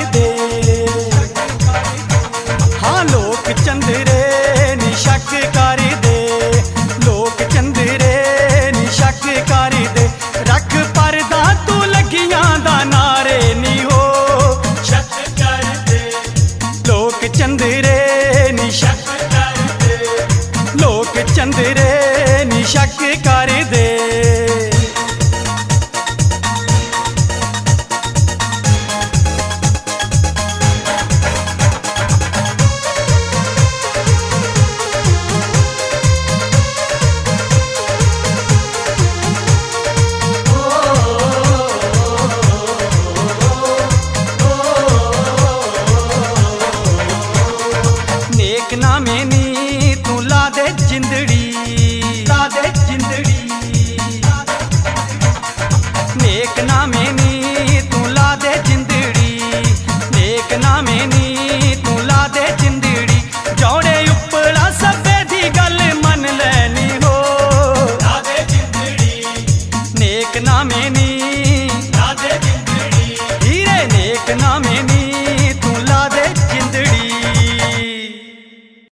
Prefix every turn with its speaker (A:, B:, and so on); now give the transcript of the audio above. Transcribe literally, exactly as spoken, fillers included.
A: दे। हाँ लोक चंद्रे नी शक कर दे, लोक चंद्रे नी शक कर दे, रख परदा तू लगियां दा नारे नी हो शक कर दे। लोक चंद्रे नी शक कर दे, लोक चंद्रे नी शक कर दे। नेक नामे नी तू ला दे जिंदड़ी, ला दे जिंदड़ी। नेक नामे नी तू ला दे जिंदड़ी, नेक नामे नी तू ला दे जिंदड़ी। जोड़े उपला सबे दी गल मन लैनी हो ला दे जिंदड़ी। नेक नामे नी